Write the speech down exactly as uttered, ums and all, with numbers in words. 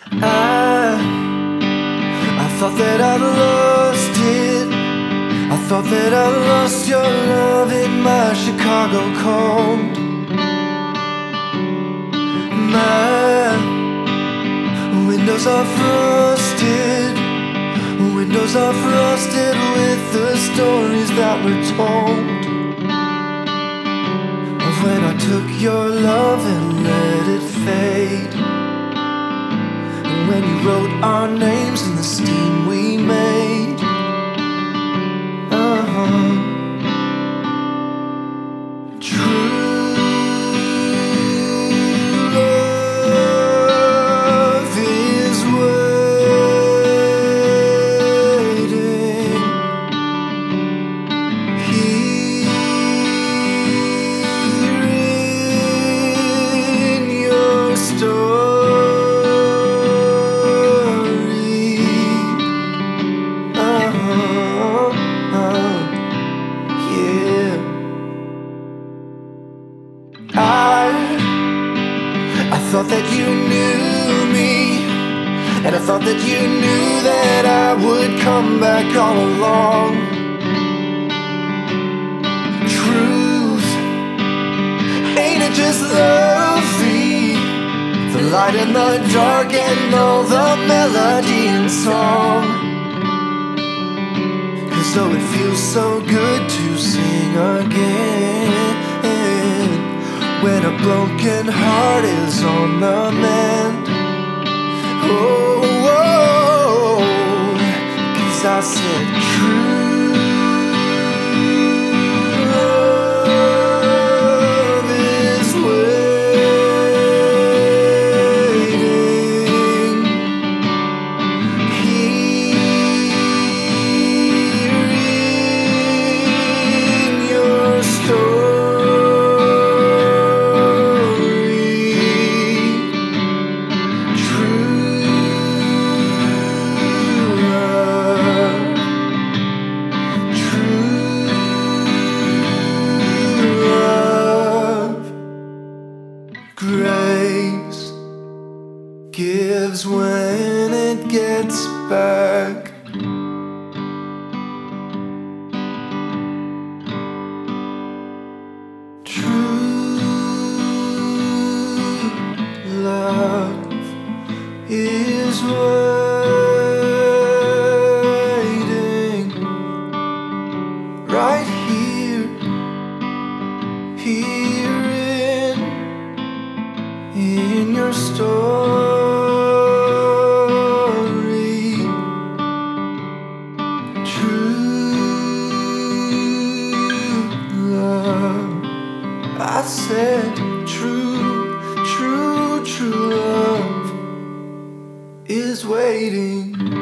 I, I thought that I lost it. I thought that I lost your love in my Chicago cold. My windows are frosted, windows are frosted with the stories that were told of when I took your love and let it fade, and when you wrote our names in the steam we made. Uh-huh. I thought that you knew me, and I thought that you knew that I would come back all along. Truth, ain't it just lovely? The light and the dark and all the melody and song. Cause though it feels so good to sing again, when a broken heart is on the mend. Oh, oh, oh, cause I said true love is waiting, hearing your story. Grace gives when it gets back. True love is waiting right here, here in your story. True love, I said true, true, true love is waiting.